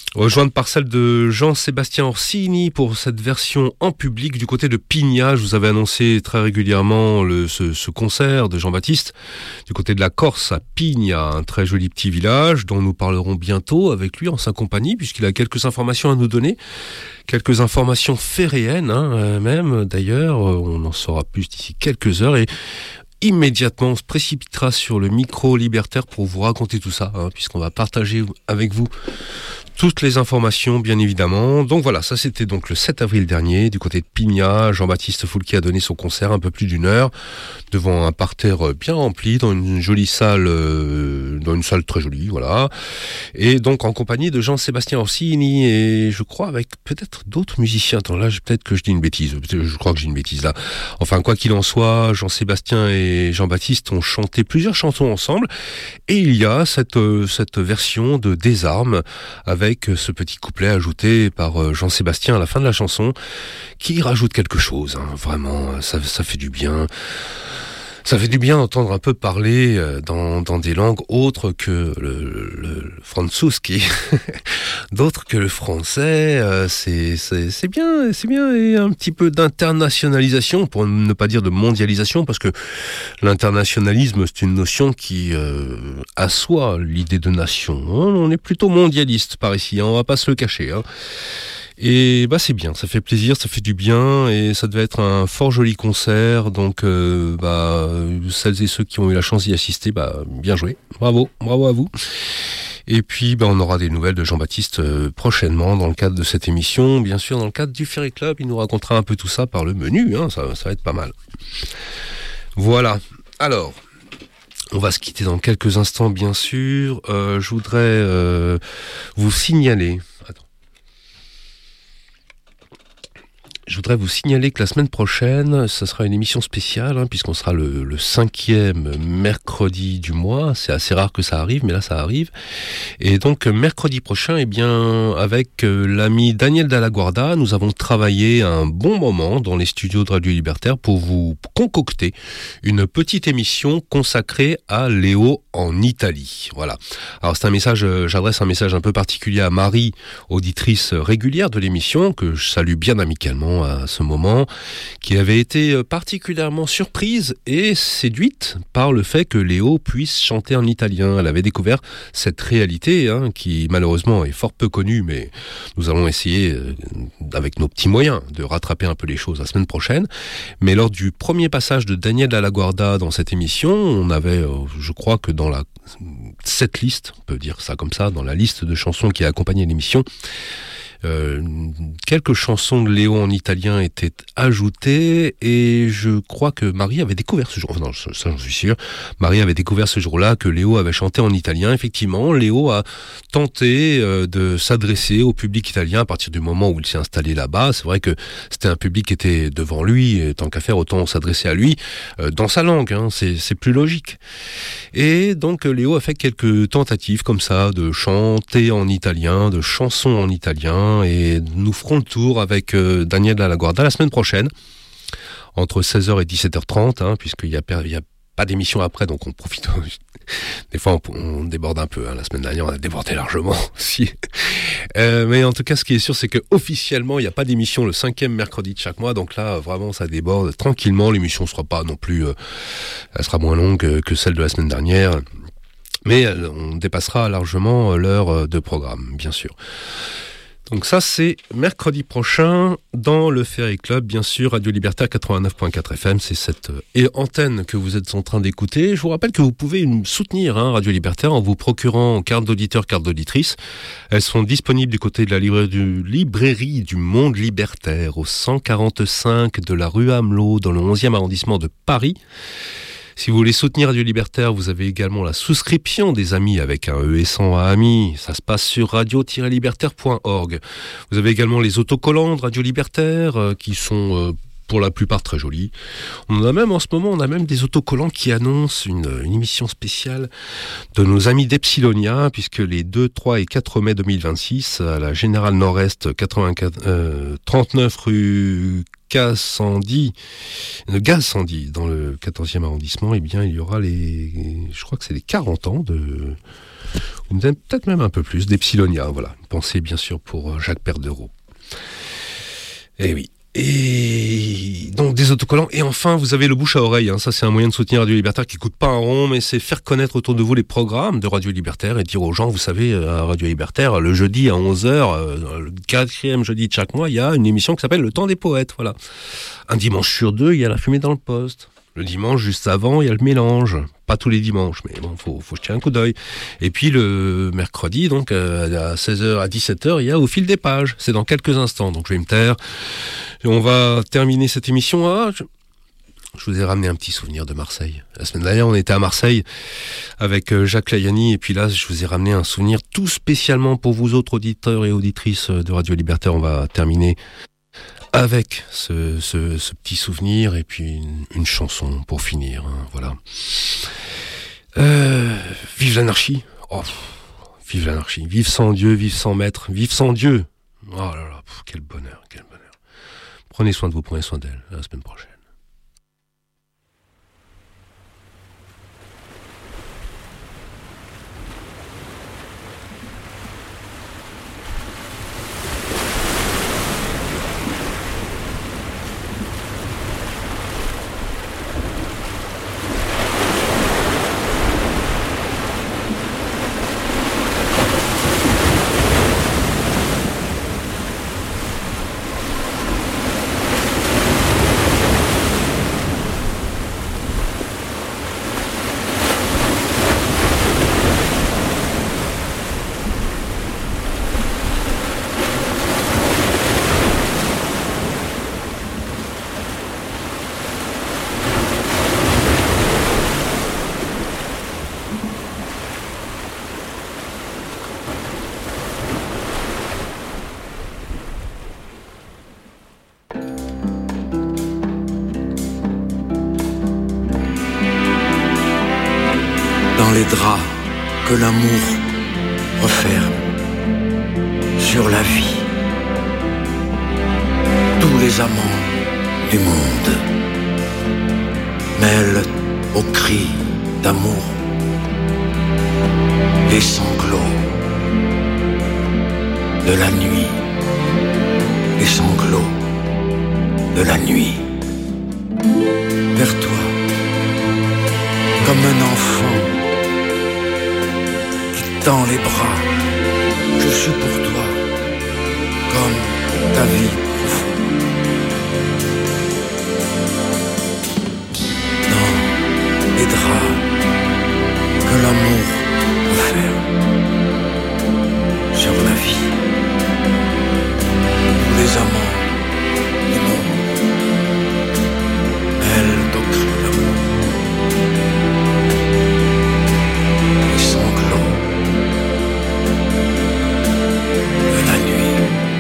Rejoindre par celle de Jean-Sébastien Orsini pour cette version en public du côté de Pigna. Je vous avais annoncé très régulièrement ce concert de Jean-Baptiste du côté de la Corse à Pigna, un très joli petit village dont nous parlerons bientôt avec lui en sa compagnie puisqu'il a quelques informations à nous donner, quelques informations féréennes même d'ailleurs, on en saura plus d'ici quelques heures et immédiatement, on se précipitera sur le micro libertaire pour vous raconter tout ça, puisqu'on va partager avec vous toutes les informations, bien évidemment. Donc voilà, ça c'était donc le 7 avril dernier, du côté de Pigna. Jean-Baptiste Foulquier a donné son concert un peu plus d'1 heure, devant un parterre bien rempli, dans une jolie salle, dans une salle très jolie, voilà. Et donc en compagnie de Jean-Sébastien Orsini, et je crois avec peut-être d'autres musiciens. Attends, là, peut-être que je dis une bêtise, je crois que j'ai une bêtise là. Enfin, quoi qu'il en soit, Jean-Sébastien et Jean-Baptiste ont chanté plusieurs chansons ensemble, et il y a cette version de Désarmes, avec ce petit couplet ajouté par Jean-Sébastien à la fin de la chanson, qui rajoute quelque chose, vraiment, ça fait du bien. Ça fait du bien d'entendre un peu parler dans des langues autres que le franzouski, d'autres que le français. C'est bien, et un petit peu d'internationalisation, pour ne pas dire de mondialisation, parce que l'internationalisme, c'est une notion qui assoit l'idée de nation. On est plutôt mondialiste par ici, on va pas se le cacher. Et c'est bien, ça fait plaisir, ça fait du bien, et ça devait être un fort joli concert, donc celles et ceux qui ont eu la chance d'y assister, bien joué, bravo à vous. Et puis on aura des nouvelles de Jean-Baptiste prochainement dans le cadre de cette émission, bien sûr dans le cadre du Ferry Club, il nous racontera un peu tout ça par le menu, ça va être pas mal. Voilà, alors... On va se quitter dans quelques instants, bien sûr. Je voudrais vous signaler... Je voudrais vous signaler que la semaine prochaine, ça sera une émission spéciale, puisqu'on sera le 5e mercredi du mois. C'est assez rare que ça arrive, mais là ça arrive. Et donc mercredi prochain, avec l'ami Daniel Dallaguarda, nous avons travaillé un bon moment dans les studios de Radio Libertaire pour vous concocter une petite émission consacrée à Léo en Italie. Voilà. Alors c'est un message, j'adresse un message un peu particulier à Marie, auditrice régulière de l'émission, que je salue bien amicalement à ce moment, qui avait été particulièrement surprise et séduite par le fait que Léo puisse chanter en italien. Elle avait découvert cette réalité qui malheureusement est fort peu connue, mais nous allons essayer avec nos petits moyens de rattraper un peu les choses la semaine prochaine. Mais lors du premier passage de Daniel Dallaguarda dans cette émission, on avait, je crois que dans la setlist, on peut dire ça comme ça, dans la liste de chansons qui a accompagné l'émission, quelques chansons de Léo en italien étaient ajoutées, et je crois que Marie avait découvert ce jour, non, ça j'en suis sûr, Marie avait découvert ce jour-là que Léo avait chanté en italien. Effectivement, Léo a tenté de s'adresser au public italien à partir du moment où il s'est installé là-bas. C'est vrai que c'était un public qui était devant lui, et tant qu'à faire, autant s'adresser à lui dans sa langue, c'est plus logique. Et donc Léo a fait quelques tentatives comme ça de chanter en italien, de chansons en italien, et nous ferons le tour avec Daniel Dallaguarda la semaine prochaine entre 16h et 17h30, puisqu'il y a pas d'émission après, donc on profite. Des fois on déborde un peu, la semaine dernière on a débordé largement aussi. Mais en tout cas, ce qui est sûr, c'est que officiellement il n'y a pas d'émission le 5e mercredi de chaque mois, donc là vraiment ça déborde tranquillement. L'émission sera pas non plus, elle sera moins longue que celle de la semaine dernière, mais on dépassera largement l'heure de programme, bien sûr. Donc ça, c'est mercredi prochain dans le Ferry Club, bien sûr, Radio Libertaire 89.4 FM. C'est cette antenne que vous êtes en train d'écouter. Je vous rappelle que vous pouvez soutenir Radio Libertaire en vous procurant carte d'auditeur, carte d'auditrice. Elles sont disponibles du côté de la librairie du Monde Libertaire, au 145 de la rue Amelot, dans le 11e arrondissement de Paris. Si vous voulez soutenir Radio Libertaire, vous avez également la souscription des Amis avec un E et sans A Amis. Ça se passe sur radio-libertaire.org. Vous avez également les autocollants de Radio Libertaire qui sont pour la plupart très jolis. On a même en ce moment, des autocollants qui annoncent une émission spéciale de nos amis d'Epsilonia, puisque les 2, 3 et 4 mai 2026, à la Générale Nord-Est 39 rue Gassendi, dans le 14e arrondissement, il y aura je crois que c'est les 40 ans peut-être même un peu plus, d'Epsilonia, voilà. Pensez bien sûr pour Jacques Perdereau. Eh oui. Et donc des autocollants. Et enfin, vous avez le bouche à oreille. Ça, c'est un moyen de soutenir Radio Libertaire qui coûte pas un rond, mais c'est faire connaître autour de vous les programmes de Radio Libertaire et dire aux gens, vous savez, à Radio Libertaire, le jeudi à 11h, le 4e jeudi de chaque mois, il y a une émission qui s'appelle Le Temps des Poètes. Voilà. Un dimanche sur 2, il y a La Fumée dans le Poste. Le dimanche, juste avant, il y a Le Mélange. Pas tous les dimanches, mais bon, faut jeter un coup d'œil. Et puis le mercredi, donc à 16h, à 17h, il y a Au fil des pages. C'est dans quelques instants, donc je vais me taire. Et on va terminer cette émission. Je vous ai ramené un petit souvenir de Marseille. La semaine dernière, on était à Marseille avec Jacques Layani. Et puis là, je vous ai ramené un souvenir tout spécialement pour vous autres auditeurs et auditrices de Radio Libertaire. On va terminer avec ce petit souvenir et puis une chanson pour finir. Voilà. Vive l'anarchie. Vive l'anarchie. Vive sans Dieu, vive sans maître, vive sans Dieu. Oh là là, quel bonheur, quel bonheur. Prenez soin de vous, prenez soin d'elle. À la semaine prochaine. Les draps que l'amour referme sur la vie. Tous les amants du monde mêlent aux cris d'amour les sanglots de la nuit, les sanglots de la nuit. Vers toi, comme un enfant dans les bras, je suis pour toi, comme ta vie profonde. Dans les draps que l'amour referme sur la vie, tous les amants du monde mêlent au cri d'amour les sanglots de la nuit.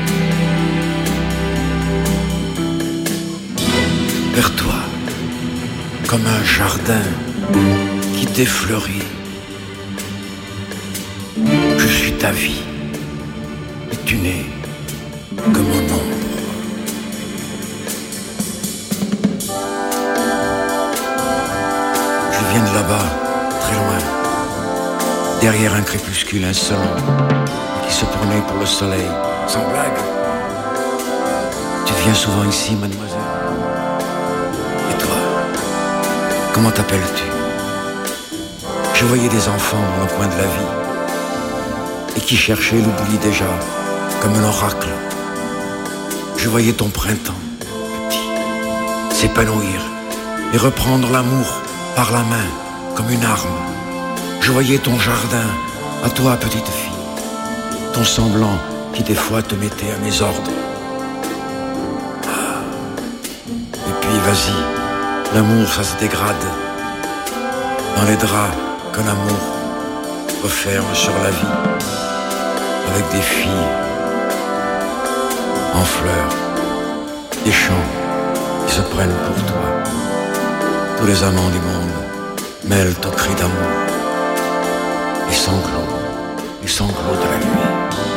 Vers toi, comme un jardin qui défleurit, je suis ta vie, et tu n'es que mon ombre. Je viens de là-bas, très loin, derrière un crépuscule insolent qui se prenait pour le soleil, sans blague. Tu viens souvent ici, mademoiselle. Et toi, comment t'appelles-tu? Je voyais des enfants dans le coin de la vie et qui cherchaient l'oubli déjà, comme un oracle. Je voyais ton printemps, petit, s'épanouir et reprendre l'amour par la main, comme une arme. Je voyais ton jardin, à toi, petite fille, ton semblant qui des fois te mettait à mes ordres. Ah. Et puis vas-y, l'amour ça se dégrade dans les draps que l'amour referme sur la vie, avec des filles en fleurs, des chants qui se prennent pour toi. Tous les amants du monde mêlent au cri d'amour les sanglots de la nuit.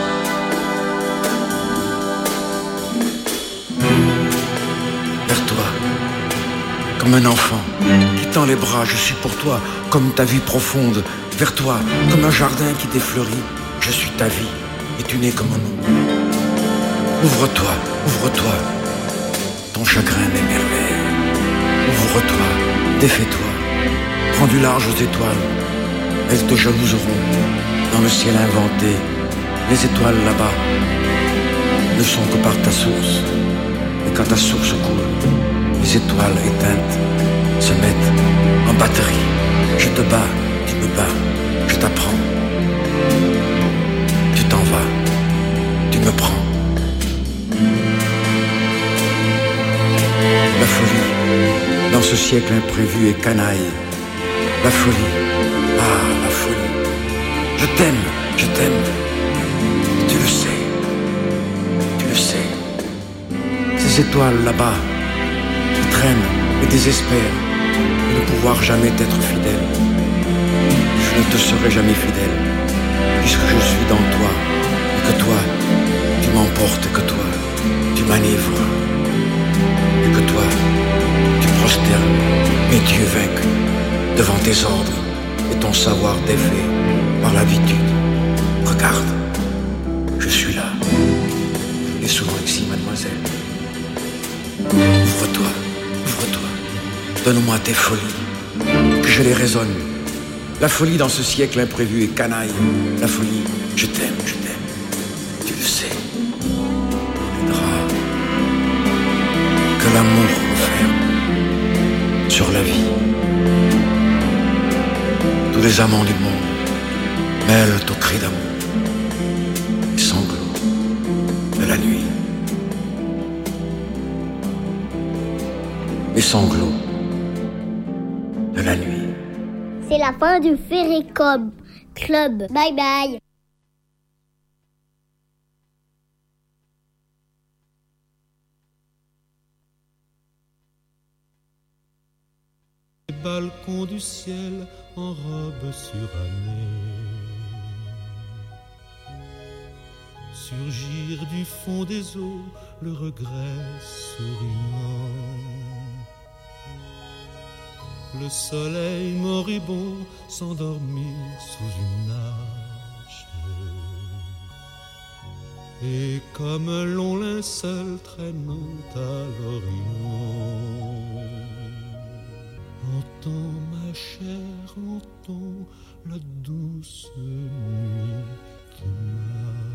Vers toi, comme un enfant qui tend les bras, je suis pour toi, comme ta vie profonde, vers toi, comme un jardin qui défleurit. Je suis ta vie, et tu n'es que mon nom. Ouvre-toi, ouvre-toi, ton chagrin m'émerveille. Ouvre-toi, défais-toi, prends du large aux étoiles. Elles te jalouseront dans le ciel inventé. Les étoiles là-bas ne sont que par ta source. Et quand ta source coule, les étoiles éteintes se mettent en batterie. Je te bats, tu me bats, je t'apprends. Tu t'en vas, tu me prends. La folie, dans ce siècle imprévu et canaille. La folie, ah la folie. Je t'aime, je t'aime. Tu le sais, tu le sais. Ces étoiles là-bas qui traînent et désespèrent de ne pouvoir jamais t'être fidèle. Je ne te serai jamais fidèle, puisque je suis dans toi, et que toi, tu m'emportes, et que toi, tu m'enivres, et que toi, tu prosternes mes dieux vaincus devant tes ordres et ton savoir défait par l'habitude. Regarde, je suis là, et souvent ici, mademoiselle. Ouvre-toi, ouvre-toi, donne-moi tes folies, que je les raisonne. La folie dans ce siècle imprévu et canaille. La folie, je t'aime, tu le sais. Les draps que l'amour referme sur la vie. Tous les amants du monde mêlent aux cris d'amour les sanglots de la nuit. Les sanglots de la nuit. C'est la fin du Ferry Club. Bye bye. Les balcons du ciel en robe surannée, surgir du fond des eaux le regret souriant. Le soleil moribond s'endormir sous une arche, et comme un long linceul traînant à l'horizon. Entends ma chère, entends la douce nuit qui marche.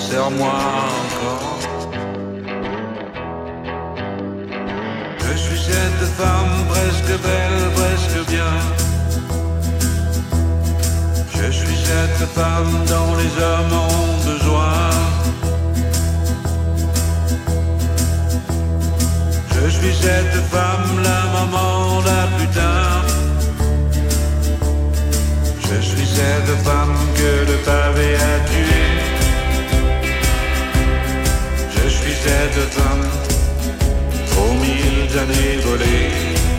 serre-moi encore. Je suis cette femme presque belle, presque bien. Je suis cette femme dont les hommes ont besoin. Je suis cette femme, la maman, la putain. Je suis cette femme que le pavé a tuée. Je suis cette femme aux 1000 années volées.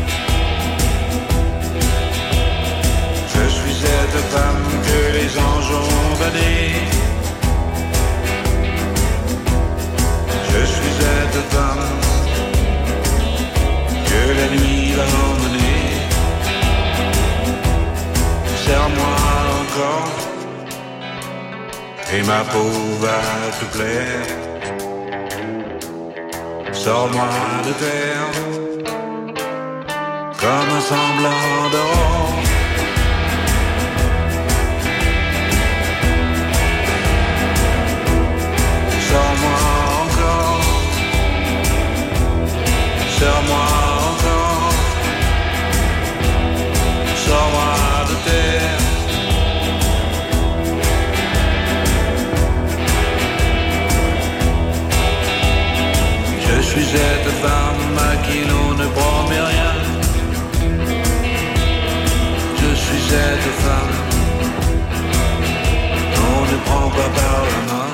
Je suis cette femme que les anges ont bannée. Je suis cette femme que la nuit va emmener. Serre-moi encore et ma peau va te plaire. Sors-moi de terre comme un semblant d'or. Sors-moi encore, serre-moi encore, sors-moi de terre. Je suis cette femme à qui l'on ne promet rien. Je suis cette femme qu'on ne prend pas par la main.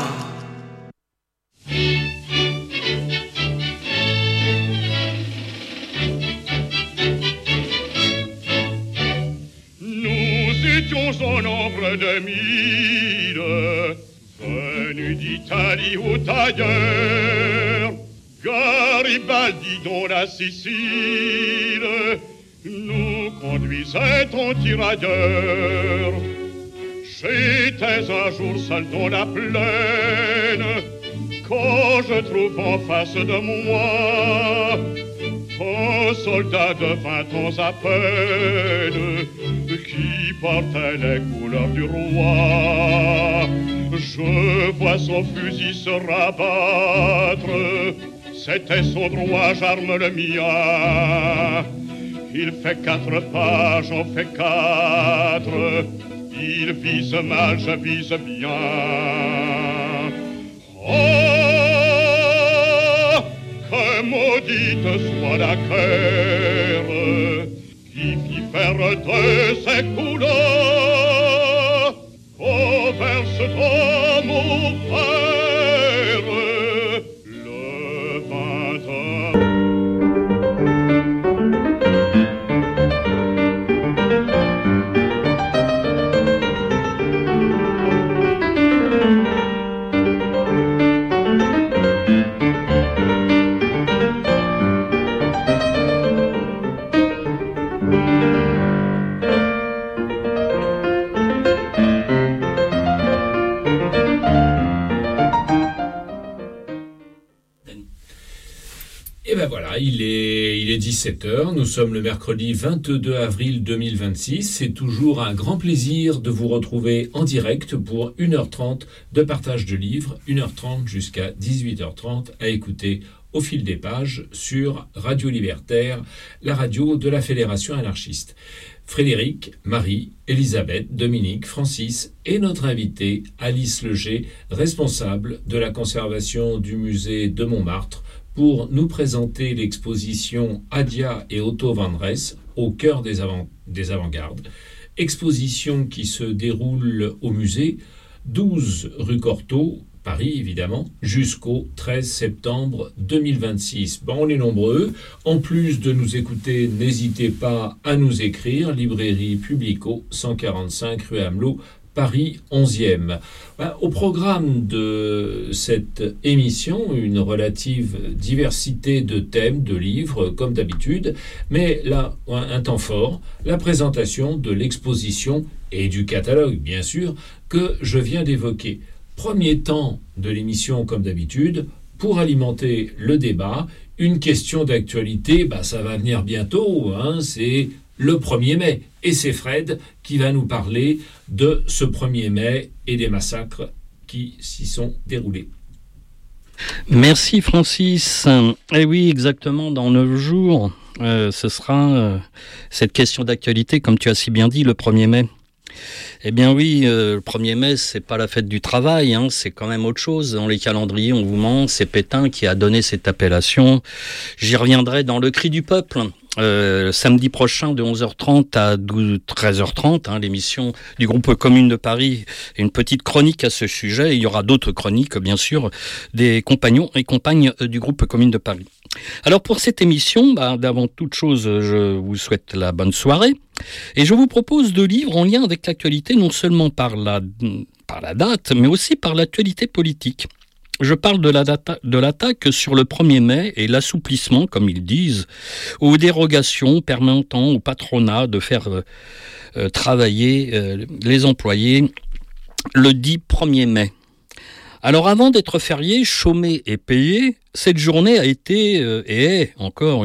Au nombre de 1000, venus d'Italie ou d'ailleurs, Garibaldi dont la Sicile nous conduisait en tirailleurs. J'étais un jour seul dans la plaine, quand je trouve en face de moi un soldat de 20 ans à peine qui portait les couleurs du roi. Je vois son fusil se rabattre, c'était son droit, j'arme le mien. Il fait 4 pas, j'en fais 4. Il vise mal, je vise bien. Oh, que maudite soit la guerre qui fit faire de ses couleurs converse dans mon frère le 20 ans. Et ben voilà, il est 17h, nous sommes le mercredi 22 avril 2026. C'est toujours un grand plaisir de vous retrouver en direct pour 1h30 de partage de livres, 1h30 jusqu'à 18h30 à écouter au fil des pages sur Radio Libertaire, la radio de la Fédération anarchiste. Frédéric, Marie, Elisabeth, Dominique, Francis et notre invitée Alice Leger, responsable de la conservation du musée de Montmartre, pour nous présenter l'exposition Adia et Otto van Dres au cœur des avant-gardes. Exposition qui se déroule au musée 12 rue Cortot, Paris évidemment, jusqu'au 13 septembre 2026. Bon, on est nombreux. En plus de nous écouter, n'hésitez pas à nous écrire. Librairie Publico, 145 rue Amelot, Paris 11e. Au programme de cette émission, une relative diversité de thèmes, de livres, comme d'habitude, mais là, un temps fort, la présentation de l'exposition et du catalogue, bien sûr, que je viens d'évoquer. Premier temps de l'émission, comme d'habitude, pour alimenter le débat, une question d'actualité, ça va venir bientôt, c'est le 1er mai. Et c'est Fred qui va nous parler de ce 1er mai et des massacres qui s'y sont déroulés. Merci Francis. Et oui, exactement, dans 9 jours, ce sera cette question d'actualité, comme tu as si bien dit, le 1er mai. Eh bien oui, le 1er mai, c'est pas la fête du travail, hein, c'est quand même autre chose. Dans les calendriers, on vous ment, c'est Pétain qui a donné cette appellation. J'y reviendrai dans le cri du peuple. Samedi prochain de 11h30 à 13h30, hein, l'émission du groupe Commune de Paris et une petite chronique à ce sujet. Il y aura d'autres chroniques, bien sûr, des compagnons et compagnes du groupe Commune de Paris. Alors pour cette émission, d'avant toute chose, je vous souhaite la bonne soirée et je vous propose 2 livres en lien avec l'actualité, non seulement par la date, mais aussi par l'actualité politique. Je parle de l'attaque sur le 1er mai et l'assouplissement, comme ils disent, aux dérogations permettant au patronat de faire travailler les employés le dit 1er mai. Alors avant d'être férié, chômé et payé, cette journée a été et est encore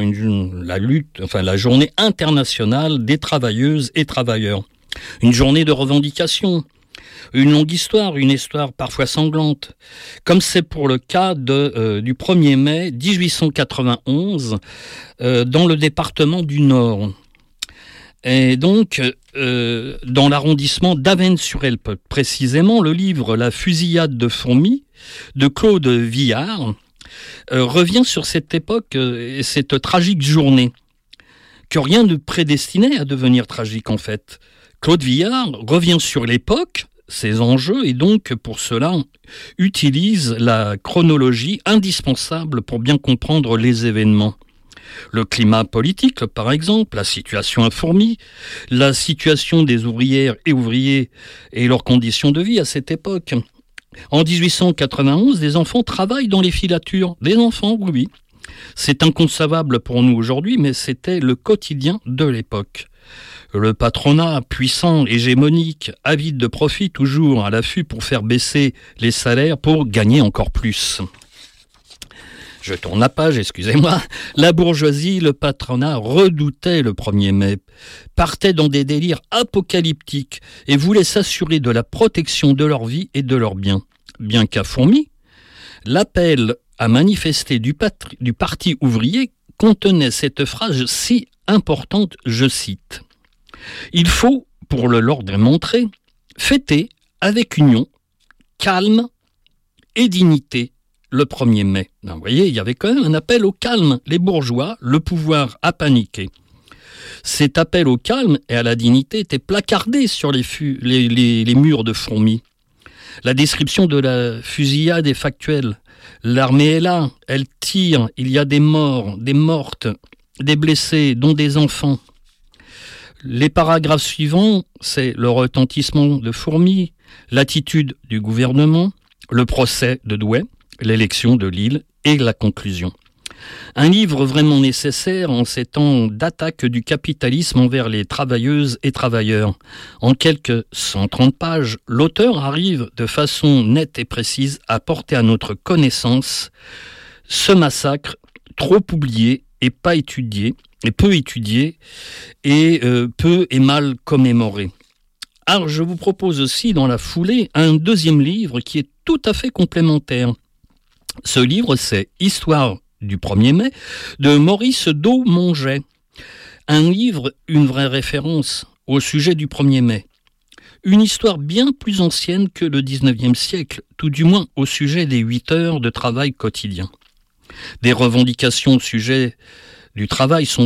la journée internationale des travailleuses et travailleurs. Une journée de revendication. Une longue histoire, une histoire parfois sanglante, comme c'est pour le cas du 1er mai 1891 dans le département du Nord. Et donc, dans l'arrondissement d'Avesnes-sur-Helpe, précisément, le livre « La fusillade de Fourmies » de Claude Villard revient sur cette époque et cette tragique journée, que rien ne prédestinait à devenir tragique en fait. Claude Villard revient sur l'époque, ses enjeux, et donc pour cela utilise la chronologie indispensable pour bien comprendre les événements. Le climat politique, par exemple, la situation à Fourmies, la situation des ouvrières et ouvriers et leurs conditions de vie à cette époque. En 1891, des enfants travaillent dans les filatures. Des enfants, oui. C'est inconcevable pour nous aujourd'hui, mais c'était le quotidien de l'époque. Le patronat puissant, hégémonique, avide de profit, toujours à l'affût pour faire baisser les salaires pour gagner encore plus. Je tourne la page, excusez-moi. La bourgeoisie, le patronat redoutait le 1er mai, partait dans des délires apocalyptiques et voulait s'assurer de la protection de leur vie et de leurs biens. Bien qu'à Fourmies, l'appel à manifester du parti ouvrier contenait cette phrase si importante, je cite. « Il faut, pour le leur démontrer, fêter avec union, calme et dignité le 1er mai. » Vous voyez, il y avait quand même un appel au calme. Les bourgeois, le pouvoir a paniqué. Cet appel au calme et à la dignité était placardé sur les murs de Fourmies. La description de la fusillade est factuelle. L'armée est là, elle tire, il y a des morts, des mortes, des blessés, dont des enfants. Les paragraphes suivants, c'est le retentissement de Fourmies, l'attitude du gouvernement, le procès de Douai, l'élection de Lille et la conclusion. Un livre vraiment nécessaire en ces temps d'attaque du capitalisme envers les travailleuses et travailleurs. En quelques 130 pages, l'auteur arrive de façon nette et précise à porter à notre connaissance ce massacre trop oublié et pas étudié, et peu étudié, et peu et mal commémoré. Alors je vous propose aussi dans la foulée un deuxième livre qui est tout à fait complémentaire. Ce livre, c'est « Histoire du 1er mai » de Maurice Daumonget. Un livre, une vraie référence au sujet du 1er mai. Une histoire bien plus ancienne que le 19e siècle, tout du moins au sujet des 8 heures de travail quotidien. Des revendications au sujet du travail sont